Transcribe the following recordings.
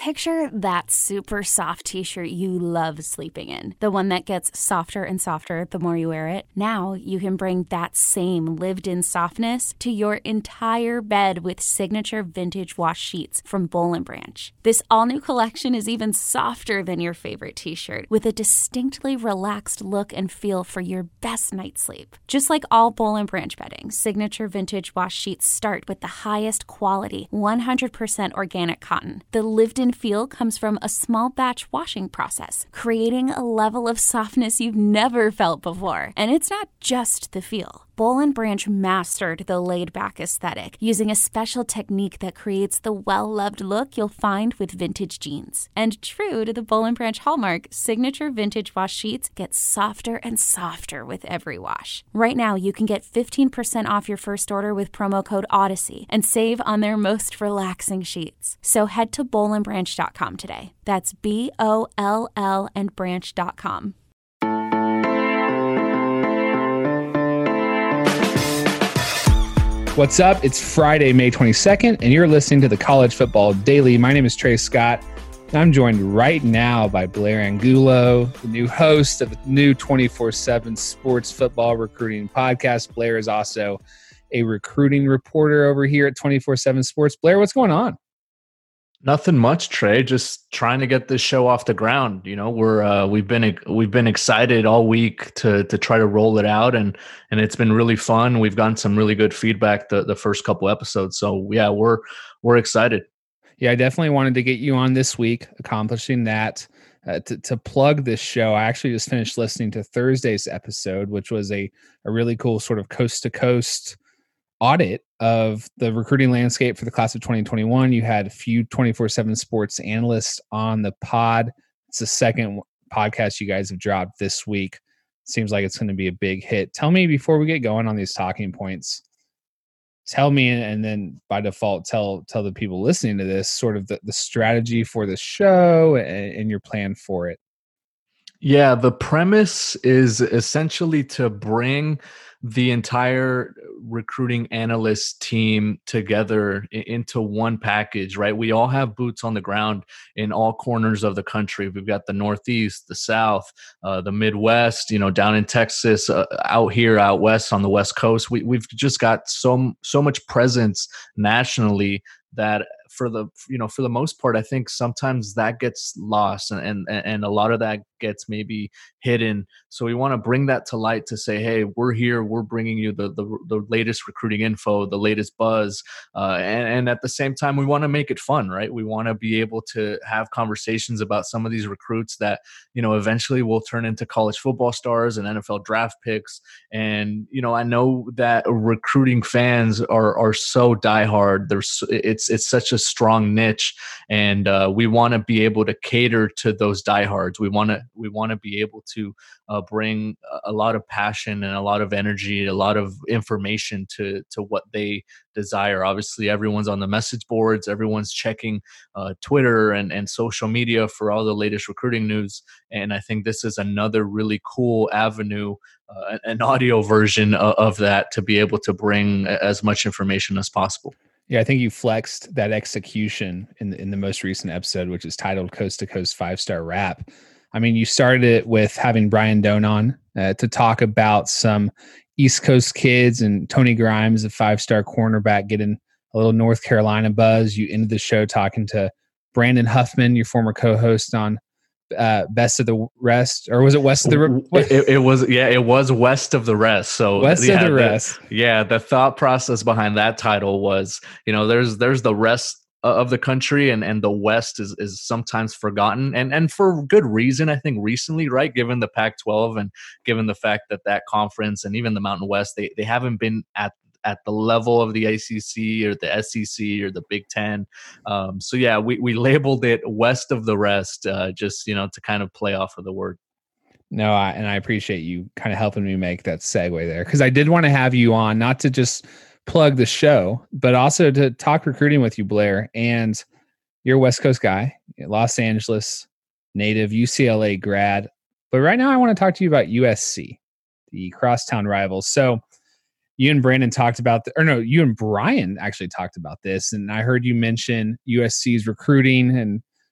Picture that super soft t-shirt you love sleeping in. The one that gets softer and softer the more you wear it. Now you can bring that same lived-in softness to your entire bed with signature vintage wash sheets from Boll & Branch. This all-new collection is even softer than your favorite t-shirt, with a distinctly relaxed look and feel for your best night's sleep. Just like all Boll & Branch bedding, signature vintage wash sheets start with the highest quality, 100% organic cotton. The lived-in feel comes from a small batch washing process, creating a level of softness you've never felt before. And it's not just the feel. Boll & Branch mastered the laid-back aesthetic using a special technique that creates the well-loved look you'll find with vintage jeans. And true to the Boll & Branch hallmark, signature vintage wash sheets get softer and softer with every wash. Right now, you can get 15% off your first order with promo code Odyssey and save on their most relaxing sheets. So head to bollandbranch.com today. That's BOLL and branch.com. What's up? It's Friday, May 22nd, and you're listening to the College Football Daily. My name is Trey Scott, and I'm joined right now by Blair Angulo, the new host of the new 24/7 Sports Football Recruiting Podcast. Blair is also a recruiting reporter over here at 24/7 Sports. Blair, what's going on? Nothing much, Trey. Just trying to get this show off the ground. You know, we've been excited all week to try to roll it out, and it's been really fun. We've gotten some really good feedback the first couple episodes. So yeah, we're excited. Yeah, I definitely wanted to get you on this week, accomplishing that. To plug this show, I actually just finished listening to Thursday's episode, which was a really cool sort of coast to coast audit of the recruiting landscape for the class of 2021. You had a few 24/7 Sports analysts on the pod. It's the second podcast you guys have dropped this week. Seems like it's going to be a big hit. Tell me, before we get going on these talking points, tell me, and then by default, tell the people listening to this sort of the strategy for the show and your plan for it. Yeah, the premise is essentially to bring the entire recruiting analyst team together into one package, right? We all have boots on the ground in all corners of the country. We've got the Northeast, the South, the Midwest, down in Texas, out here, out West on the West Coast. We've just got so much presence nationally that for the most part, I think sometimes that gets lost and a lot of that gets maybe hidden. So we want to bring that to light to say, hey, we're here, we're bringing you the latest recruiting info, the latest buzz, and at the same time, we want to make it fun, right? We want to be able to have conversations about some of these recruits that eventually will turn into college football stars and NFL draft picks. And I know that recruiting fans are so diehard. It's such a strong niche, and we want to be able to cater to those diehards. We want to be able to bring a lot of passion and a lot of energy, a lot of information to what they desire. Obviously, everyone's on the message boards, everyone's checking Twitter and social media for all the latest recruiting news. And I think this is another really cool avenue, an audio version of that, to be able to bring as much information as possible. Yeah, I think you flexed that execution in the most recent episode, which is titled Coast to Coast 5-Star Rap. I mean, you started it with having Brian Doan on to talk about some East Coast kids, and Tony Grimes, a 5-star cornerback, getting a little North Carolina buzz. You ended the show talking to Brandon Huffman, your former co-host on Best of the Rest, or was it West of the it was West of the Rest. So West of the Rest. The thought process behind that title was, there's the rest of the country, and the West is sometimes forgotten, and for good reason, I think, recently, right? Given the Pac-12 and given the fact that conference and even the Mountain West, they haven't been at the level of the ACC or the SEC or the Big Ten. So yeah, we labeled it West of the Rest, just, to kind of play off of the word. No, I appreciate you kind of helping me make that segue there, because I did want to have you on, not to just plug the show, but also to talk recruiting with you, Blair. And you're a West Coast guy, Los Angeles native, UCLA grad. But right now I want to talk to you about USC, the crosstown rivals. So you and Brandon talked about, you and Brian actually talked about this. And I heard you mention USC's recruiting and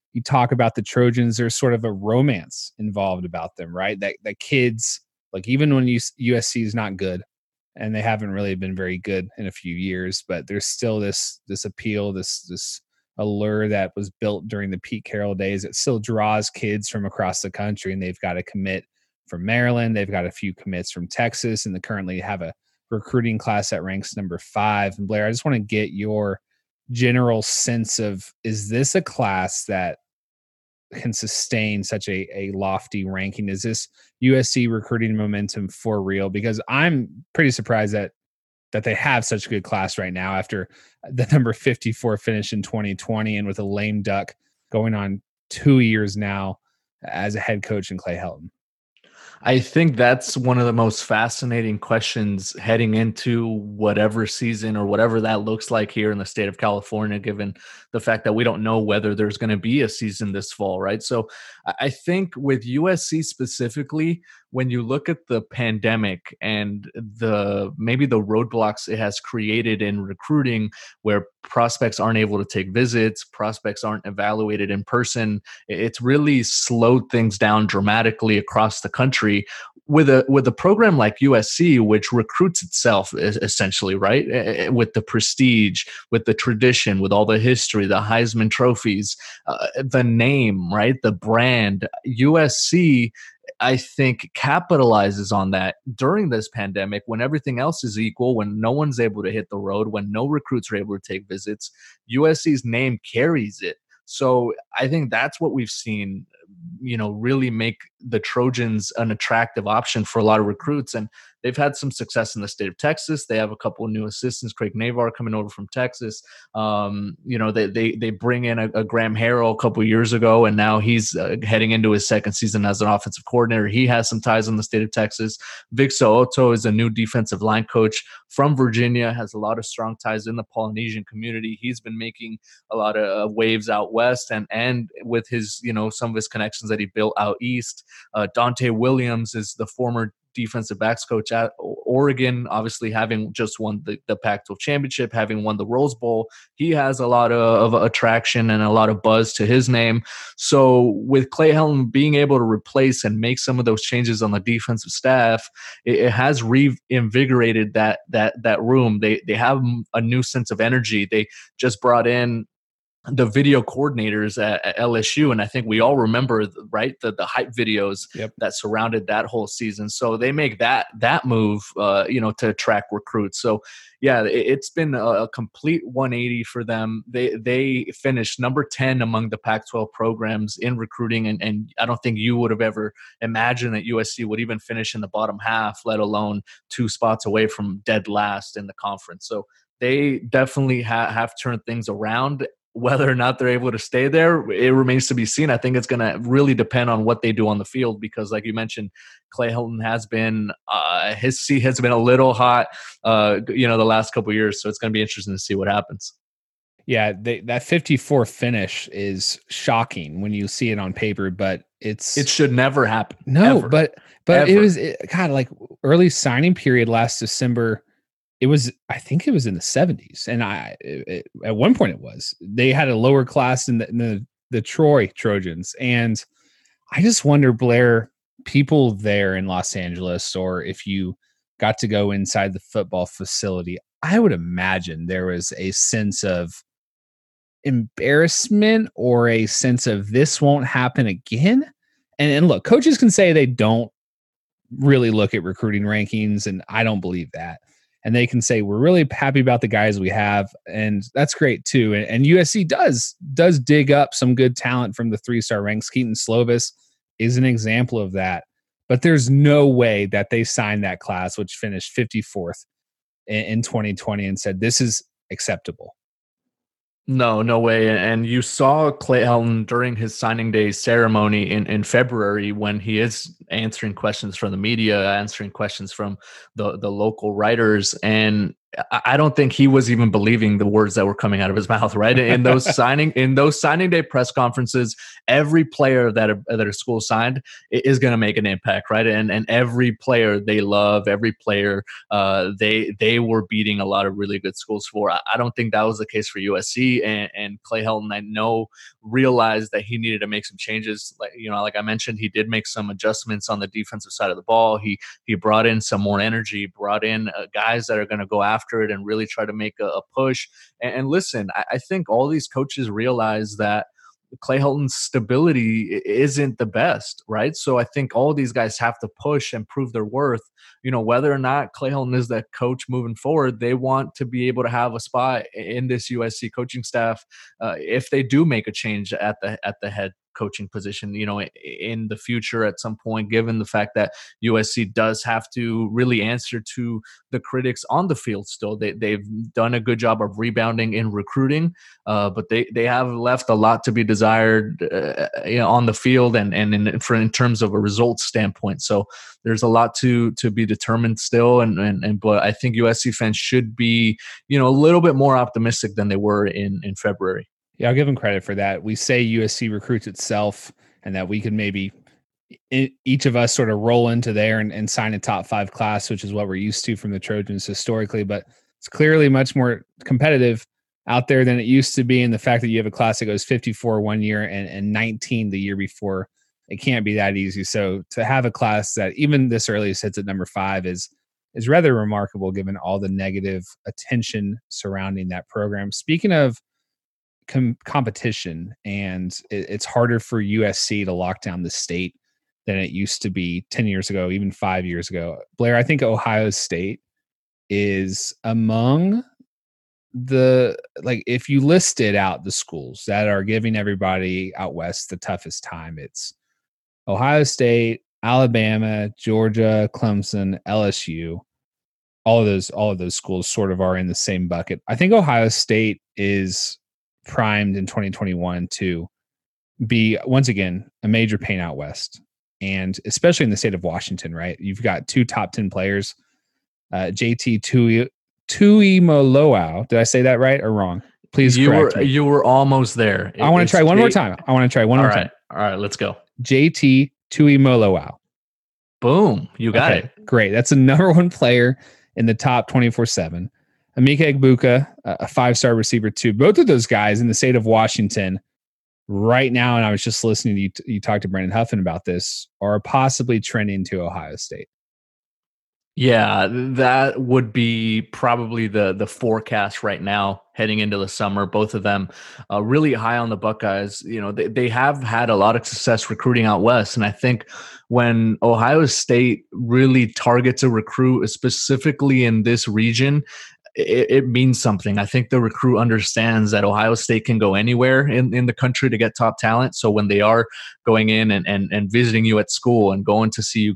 you talk about the Trojans, there's sort of a romance involved about them, right? That kids, like even when USC is not good, and they haven't really been very good in a few years, but there's still this appeal, this allure that was built during the Pete Carroll days. It still draws kids from across the country, and they've got a commit from Maryland. They've got a few commits from Texas, and they currently have a recruiting class that ranks number 5. And Blair, I just want to get your general sense of, is this a class that can sustain such a lofty ranking? Is this USC recruiting momentum for real? Because I'm pretty surprised that they have such a good class right now after the number 54 finish in 2020, and with a lame duck going on 2 years now as a head coach in Clay Helton. I think that's one of the most fascinating questions heading into whatever season or whatever that looks like here in the state of California, given the fact that we don't know whether there's going to be a season this fall, right? So I think with USC specifically, when you look at the pandemic and maybe the roadblocks it has created in recruiting, where prospects aren't able to take visits, prospects aren't evaluated in person, it's really slowed things down dramatically across the country. With a program like USC, which recruits itself essentially, right? With the prestige, with the tradition, with all the history, the Heisman trophies, the name, right? The brand, USC, I think, capitalizes on that during this pandemic when everything else is equal, when no one's able to hit the road, when no recruits are able to take visits. USC's name carries it. So I think that's what we've seen, really make the Trojans an attractive option for a lot of recruits. And they've had some success in the state of Texas. They have a couple of new assistants, Craig Navar coming over from Texas. They bring in a Graham Harrell a couple of years ago, and now he's heading into his second season as an offensive coordinator. He has some ties in the state of Texas. Vic So'oto is a new defensive line coach from Virginia, has a lot of strong ties in the Polynesian community. He's been making a lot of waves out west, and with his, some of his connections that he built out east. Dante Williams is the former defensive backs coach at Oregon, obviously having just won the Pac-12 championship, having won the Rose Bowl. He has a lot of attraction and a lot of buzz to his name. So with Clay Helton being able to replace and make some of those changes on the defensive staff, it has reinvigorated that room. They have a new sense of energy. They just brought in the video coordinators at LSU, and I think we all remember, right, the hype videos that surrounded that whole season. So they make that move, to attract recruits. So yeah, it's been a complete 180 for them. They finished number 10 among the Pac-12 programs in recruiting, and I don't think you would have ever imagined that USC would even finish in the bottom half, let alone 2 spots away from dead last in the conference. So they definitely have turned things around. Whether or not they're able to stay there, it remains to be seen. I think it's going to really depend on what they do on the field, because like you mentioned, Clay Helton has been, his seat has been a little hot, the last couple of years. So it's going to be interesting to see what happens. Yeah, that 54 finish is shocking when you see it on paper, but it should never happen. No, ever. but ever. It was kind of like early signing period last December. I think it was in the 70s. And at one point they had a lower class in the Troy Trojans. And I just wonder, Blair, people there in Los Angeles, or if you got to go inside the football facility, I would imagine there was a sense of embarrassment or a sense of this won't happen again. And look, coaches can say they don't really look at recruiting rankings, and I don't believe that. And they can say, we're really happy about the guys we have. And that's great too. And USC does dig up some good talent from the 3-star ranks. Keaton Slovis is an example of that. But there's no way that they signed that class, which finished 54th in 2020, and said, this is acceptable. No way. And you saw Clay Helton during his signing day ceremony in February, when he is answering questions from the media, answering questions from the local writers. And I don't think he was even believing the words that were coming out of his mouth, right? In those signing day press conferences, every player that a school signed is going to make an impact, right? And every player they love, every player they were beating a lot of really good schools for. I don't think that was the case for USC, and Clay Helton, I know, realized that he needed to make some changes. Like I mentioned, he did make some adjustments on the defensive side of the ball. He brought in some more energy, brought in guys that are going to go after it and really try to make a push. And listen, I think all these coaches realize that Clay Helton's stability isn't the best, right? So I think all these guys have to push and prove their worth. Whether or not Clay Helton is the coach moving forward, they want to be able to have a spot in this USC coaching staff if they do make a change at the head coaching position, in the future at some point, given the fact that USC does have to really answer to the critics on the field still. They've done a good job of rebounding in recruiting, but they have left a lot to be desired on the field and in terms of a results standpoint. So there's a lot to be determined still, but I think USC fans should be a little bit more optimistic than they were in February. Yeah, I'll give them credit for that. We say USC recruits itself, and that we could maybe each of us sort of roll into there and sign a top 5 class, which is what we're used to from the Trojans historically. But it's clearly much more competitive out there than it used to be. And the fact that you have a class that goes 54 one year and 19 the year before, it can't be that easy. So to have a class that even this early sits at number 5 is rather remarkable, given all the negative attention surrounding that program. Speaking of competition, and it's harder for USC to lock down the state than it used to be 10 years ago, even 5 years ago. Blair, I think Ohio State is among if you listed out the schools that are giving everybody out west the toughest time, it's Ohio State, Alabama, Georgia, Clemson, LSU. All of those schools sort of are in the same bucket. I think Ohio State is primed in 2021 to be, once again, a major pain out west, and especially in the state of Washington, right? You've got 2 top 10 players, JT Tuimoloau. Did I say that right or wrong? Please correct me. You were almost there. I want to try one more time. All right, let's go. JT Tuimoloau. Boom, you got it. Great. That's the number 1 player in the top 24/7. Emeka Egbuka, a 5-star receiver too. Both of those guys in the state of Washington right now, and I was just listening to you talk to Brandon Huffin about this, are possibly trending to Ohio State. Yeah, that would be probably the forecast right now heading into the summer. Both of them really high on the Buckeyes. They have had a lot of success recruiting out west, and I think when Ohio State really targets a recruit specifically in this region, it means something. I think the recruit understands that Ohio State can go anywhere in the country to get top talent. So when they are going in and visiting you at school and going to see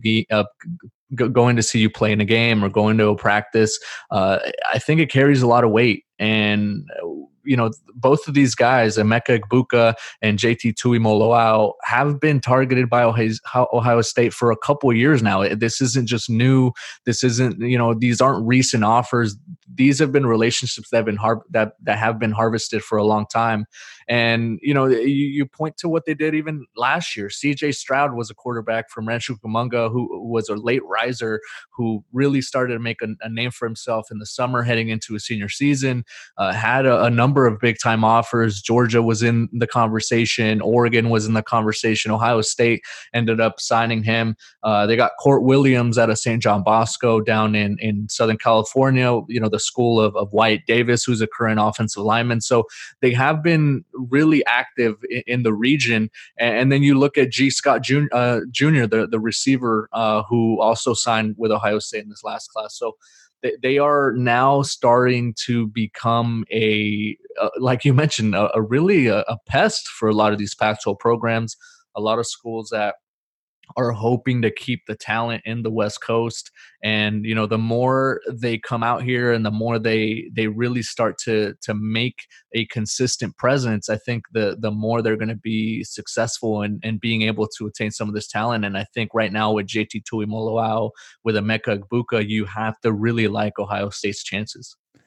you play in a game or going to a practice, I think it carries a lot of weight. And both of these guys, Emeka Egbuka and JT Tuimoloau, have been targeted by Ohio State for a couple of years now. This isn't just new. This isn't, these aren't recent offers. These have been relationships that have been harvested for a long time. And, you point to what they did even last year. CJ Stroud was a quarterback from Rancho Cucamonga who was a late riser who really started to make a name for himself in the summer heading into his senior season, had a number of big-time offers. Georgia was in the conversation. Oregon was in the conversation. Ohio State ended up signing him. They got Court Williams out of St. John Bosco down in Southern California, the school of Wyatt Davis, who's a current offensive lineman. So they have been really active in the region. And then you look at G. Scott Jr., the receiver who also signed with Ohio State in this last class. So they are now starting to become like you mentioned, a pest for a lot of these Pac-12 programs, a lot of schools that are hoping to keep the talent in the West Coast. And, the more they come out here and the more they really start to make a consistent presence, I think the more they're going to be successful in being able to attain some of this talent. And I think right now with JT Tuimoloau, with Emeka Egbuka, you have to really like Ohio State's chances.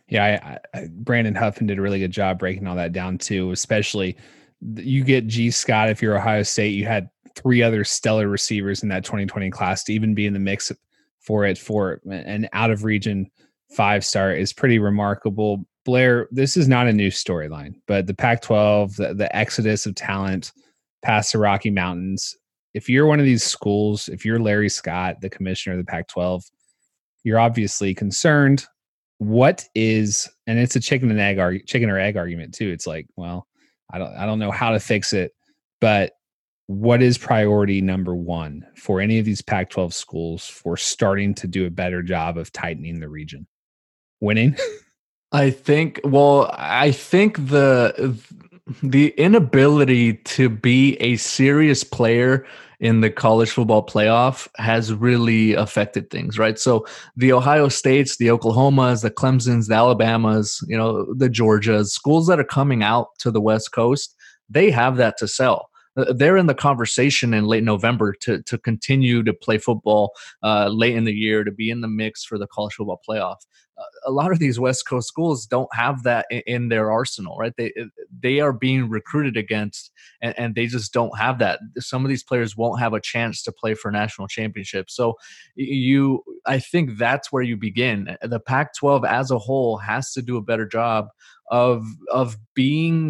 Yeah, Brandon Huffman did a really good job breaking all that down too. Especially, you get G. Scott. If you're Ohio State, you had 3 other stellar receivers in that 2020 class to even be in the mix for an out of region 5-star is pretty remarkable. Blair, this is not a new storyline, but the Pac-12, the exodus of talent past the Rocky Mountains. If you're one of these schools, if you're Larry Scott, the commissioner of the Pac-12, you're obviously concerned. What is, and it's a chicken or egg argument too. It's like, well, I don't know how to fix it, but what is priority number 1 for any of these Pac-12 schools for starting to do a better job of tightening the region? Winning? I think the inability to be a serious player in the college football playoff has really affected things, right? So the Ohio States, the Oklahomas, the Clemsons, the Alabamas, the Georgias, schools that are coming out to the West Coast, they have that to sell. They're in the conversation in late November to continue to play football late in the year, to be in the mix for the college football playoff. A lot of these West Coast schools don't have that in their arsenal, right? They are being recruited against, and they just don't have that. Some of these players won't have a chance to play for national championships. So I think that's where you begin. The Pac-12 as a whole has to do a better job of being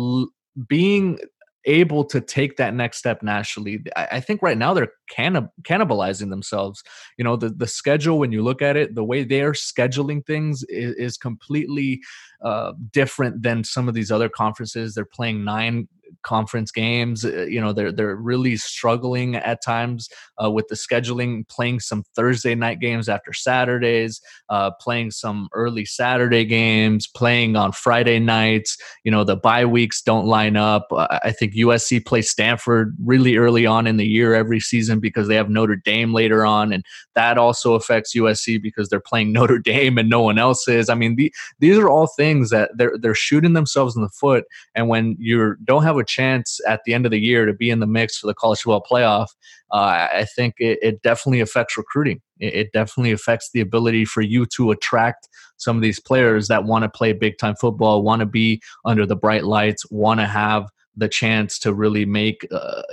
able to take that next step nationally. I think right now they're cannibalizing themselves. The schedule, when you look at it, the way they are scheduling things is completely different than some of these other conferences. They're playing 9 conference games. They're really struggling at times with the scheduling, playing some Thursday night games after Saturdays, playing some early Saturday games, playing on Friday nights. The bye weeks don't line up. I think USC plays Stanford really early on in the year every season because they have Notre Dame later on, and that also affects USC because they're playing Notre Dame and no one else is. I mean, these are all things that they're shooting themselves in the foot. And when you don't have a chance at the end of the year to be in the mix for the college football playoff, I think it definitely affects recruiting. It definitely affects the ability for you to attract some of these players that want to play big time football, want to be under the bright lights, want to have the chance to really make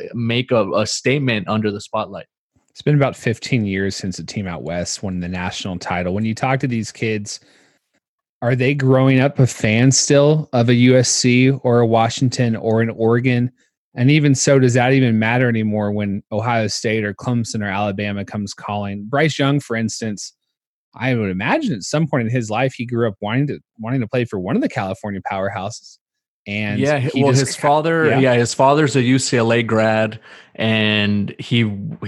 a statement under the spotlight. It's been about 15 years since a team out west won the national title. When you talk to these kids, are they growing up a fan still of a USC or a Washington or an Oregon? And even so, does that even matter anymore when Ohio State or Clemson or Alabama comes calling? Bryce Young, for instance, I would imagine at some point in his life, he grew up wanting to play for one of the California powerhouses. And his father's a UCLA grad, and he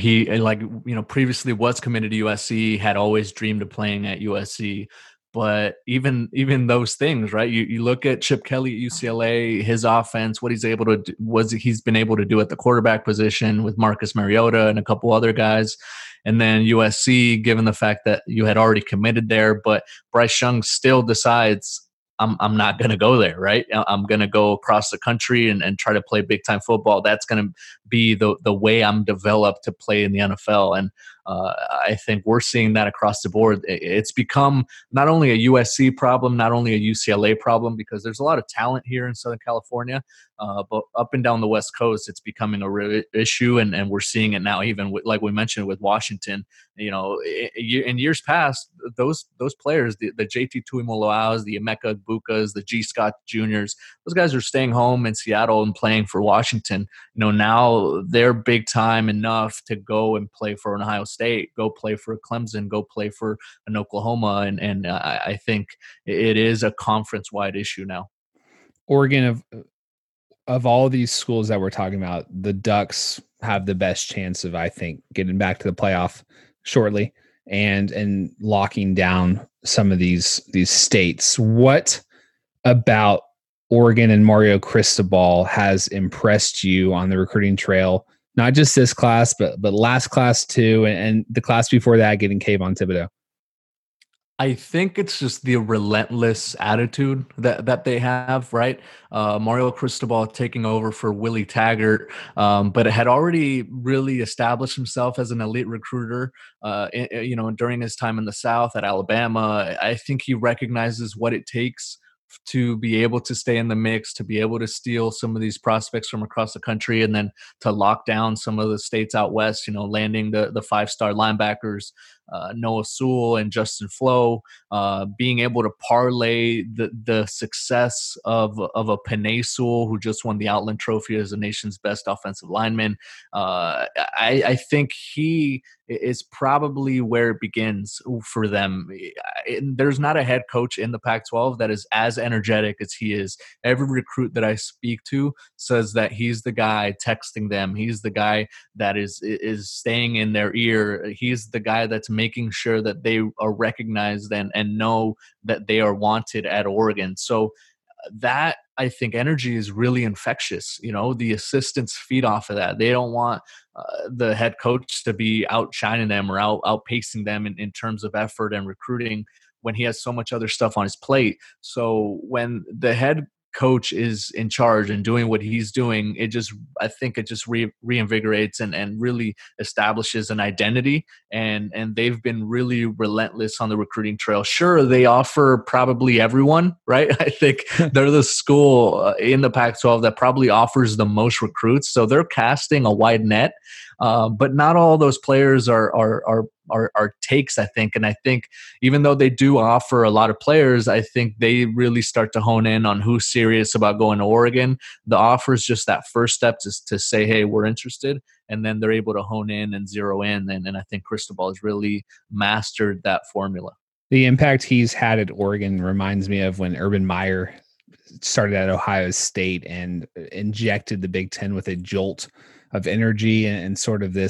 previously was committed to USC, had always dreamed of playing at USC. But even those things, right? You look at Chip Kelly at UCLA, his offense, what he's been able to do at the quarterback position with Marcus Mariota and a couple other guys. And then USC, given the fact that you had already committed there, but Bryce Young still decides, I'm not going to go there, right? I'm going to go across the country and try to play big time football. That's going to be the way I'm developed to play in the NFL. And I think we're seeing that across the board. It's become not only a USC problem, not only a UCLA problem, because there's a lot of talent here in Southern California, but up and down the West Coast, it's becoming a real issue. And we're seeing it now, even with, like we mentioned, with Washington. In years past, those players, the JT Tuimoloaus, the Emeka Egbukas, the G. Scott Juniors, those guys are staying home in Seattle and playing for Washington. Now they're big time enough to go and play for an Ohio State, go play for Clemson, go play for an Oklahoma. And I think it is a conference-wide issue now. Oregon, of all of these schools that we're talking about, the Ducks have the best chance of, I think, getting back to the playoff shortly and locking down some of these states. What about Oregon and Mario Cristobal has impressed you on the recruiting trail? Not just this class, but last class too, and the class before that, getting Kayvon Thibodeau. I think it's just the relentless attitude that they have, right? Mario Cristobal taking over for Willie Taggart, but it had already really established himself as an elite recruiter. During his time in the South at Alabama, I think he recognizes what it takes to be able to stay in the mix, to be able to steal some of these prospects from across the country, and then to lock down some of the states out west. Landing the 5-star linebackers, Noah Sewell and Justin Flo, being able to parlay the success of a Penei Sewell, who just won the Outland Trophy as the nation's best offensive lineman. I think he is probably where it begins for them. There's not a head coach in the Pac-12 that is as energetic as he is. Every recruit that I speak to says that he's the guy texting them. He's the guy that is staying in their ear. He's the guy that's making sure that they are recognized and know that they are wanted at Oregon. So that, I think, energy is really infectious. The assistants feed off of that. They don't want the head coach to be outshining them or outpacing them in terms of effort and recruiting when he has so much other stuff on his plate. So when the head coach is in charge and doing what he's doing, I think it just reinvigorates and really establishes an identity. And they've been really relentless on the recruiting trail. Sure, they offer probably everyone, right? I think they're the school in the Pac-12 that probably offers the most recruits. So they're casting a wide net, but not all those players are takes, I think. And I think even though they do offer a lot of players, I think they really start to hone in on who's serious about going to Oregon. The offer is just that first step to say, hey, we're interested. And then they're able to hone in and zero in. And I think Cristobal has really mastered that formula. The impact he's had at Oregon reminds me of when Urban Meyer started at Ohio State and injected the Big Ten with a jolt of energy and sort of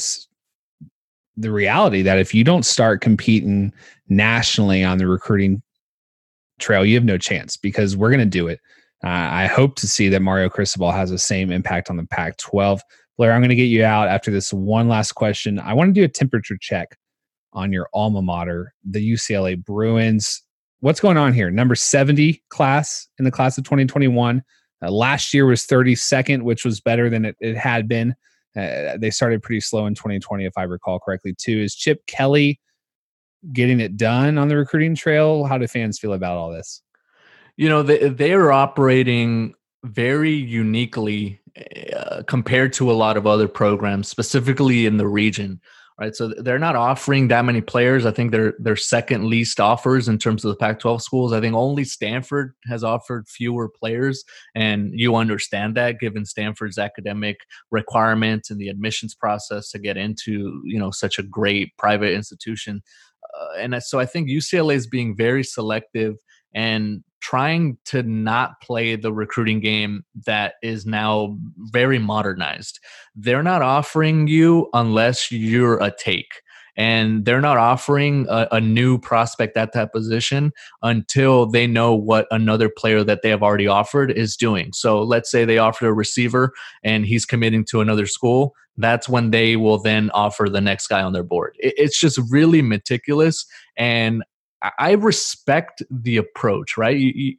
the reality that if you don't start competing nationally on the recruiting trail, you have no chance, because we're going to do it. I hope to see that Mario Cristobal has the same impact on the Pac-12. Blair, I'm going to get you out after this one last question. I want to do a temperature check on your alma mater, the UCLA Bruins. What's going on here? Number 70 class in the class of 2021. Last year was 32nd, which was better than it had been. They started pretty slow in 2020, if I recall correctly, too. Is Chip Kelly getting it done on the recruiting trail? How do fans feel about all this? They are operating very uniquely compared to a lot of other programs, specifically in the region. Right, so they're not offering that many players. I think they're second least offers in terms of the Pac-12 schools. I think only Stanford has offered fewer players, and you understand that given Stanford's academic requirements and the admissions process to get into such a great private institution. And so I think UCLA is being very selective and trying to not play the recruiting game that is now very modernized. They're not offering you unless you're a take. And they're not offering a new prospect at that position until they know what another player that they have already offered is doing. So let's say they offered a receiver and he's committing to another school. That's when they will then offer the next guy on their board. It's just really meticulous, and I respect the approach, right?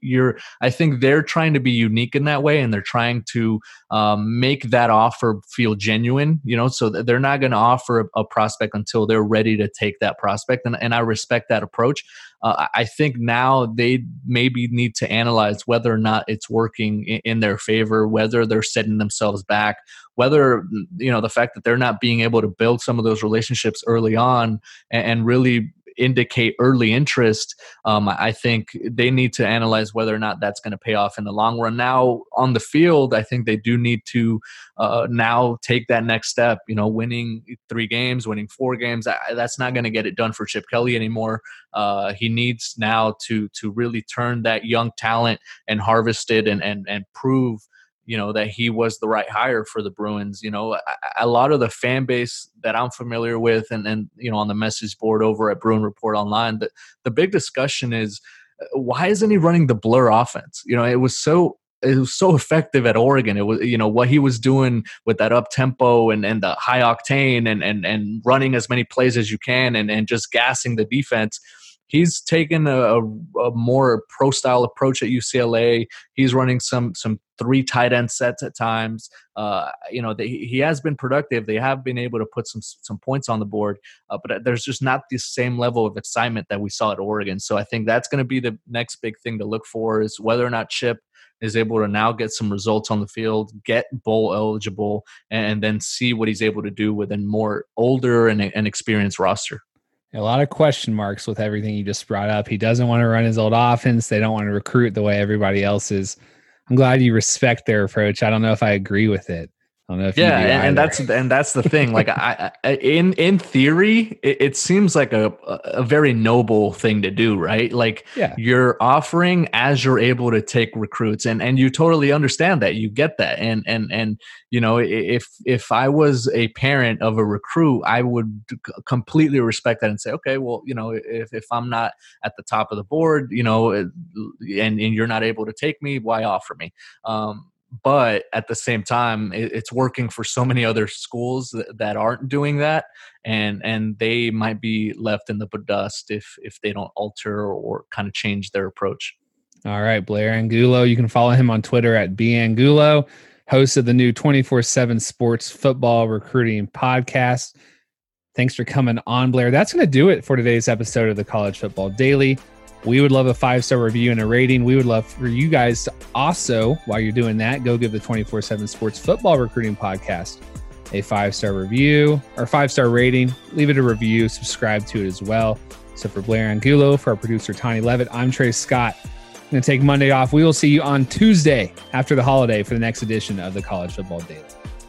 I think they're trying to be unique in that way, and they're trying to make that offer feel genuine, so that they're not going to offer a prospect until they're ready to take that prospect. And I respect that approach. I think now they maybe need to analyze whether or not it's working in their favor, whether they're setting themselves back, whether, the fact that they're not being able to build some of those relationships early on and really indicate early interest. I think they need to analyze whether or not that's going to pay off in the long run. Now on the field, I think they do need to now take that next step. Winning 3 games, winning 4 games, that's not going to get it done for Chip Kelly anymore. He needs now to really turn that young talent and harvest it and prove that he was the right hire for the Bruins. A lot of the fan base that I'm familiar with and on the message board over at Bruin Report Online, the big discussion is, why isn't he running the blur offense? It was so effective at Oregon. It was, what he was doing with that up tempo and the high octane and running as many plays as you can and just gassing the defense. he's taken a more pro style approach at UCLA. He's running some 3 tight end sets at times. He has been productive. They have been able to put some points on the board, but there's just not the same level of excitement that we saw at Oregon. So I think that's going to be the next big thing to look for, is whether or not Chip is able to now get some results on the field, get bowl eligible, and then see what he's able to do with a more older and experienced roster. A lot of question marks with everything you just brought up. He doesn't want to run his old offense. They don't want to recruit the way everybody else is. I'm glad you respect their approach. I don't know if I agree with it. I don't know if you do and that's the thing. Like in theory, it seems like a very noble thing to do, right? Like you're offering as you're able to take recruits, and you totally understand that. You get that, and if I was a parent of a recruit, I would completely respect that and say, okay, well, if I'm not at the top of the board, and you're not able to take me, why offer me? But at the same time, it's working for so many other schools that aren't doing that, and they might be left in the dust if they don't alter or kind of change their approach. All right, Blair Angulo. You can follow him on Twitter at @BAngulo, host of the new 24/7 Sports Football Recruiting Podcast. Thanks for coming on, Blair. That's going to do it for today's episode of the College Football Daily. We would love a 5-star review and a rating. We would love for you guys to also, while you're doing that, go give the 24/7 Sports Football Recruiting Podcast a 5-star review or 5-star rating. Leave it a review. Subscribe to it as well. So for Blair Angulo, for our producer, Tony Levitt, I'm Trey Scott. I'm going to take Monday off. We will see you on Tuesday after the holiday for the next edition of the College Football Daily.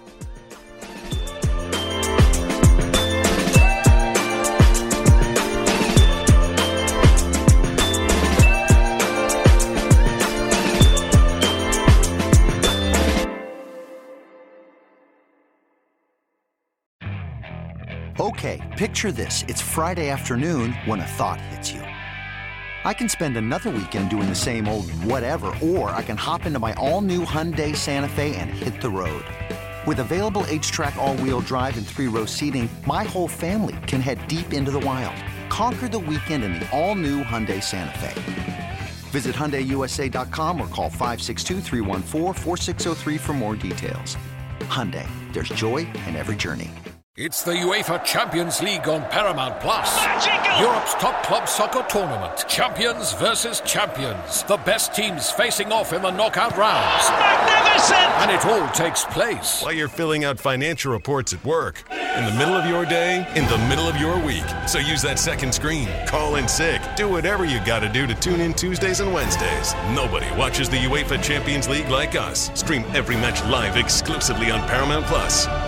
Okay, picture this. It's Friday afternoon when a thought hits you. I can spend another weekend doing the same old whatever, or I can hop into my all-new Hyundai Santa Fe and hit the road. With available H-Track all-wheel drive and 3-row seating, my whole family can head deep into the wild. Conquer the weekend in the all-new Hyundai Santa Fe. Visit HyundaiUSA.com or call 562-314-4603 for more details. Hyundai, there's joy in every journey. It's the UEFA Champions League on Paramount+. Europe's top club soccer tournament. Champions versus champions. The best teams facing off in the knockout rounds. Magnificent! And it all takes place while you're filling out financial reports at work, in the middle of your day, in the middle of your week. So use that second screen. Call in sick. Do whatever you got to do to tune in Tuesdays and Wednesdays. Nobody watches the UEFA Champions League like us. Stream every match live exclusively on Paramount+.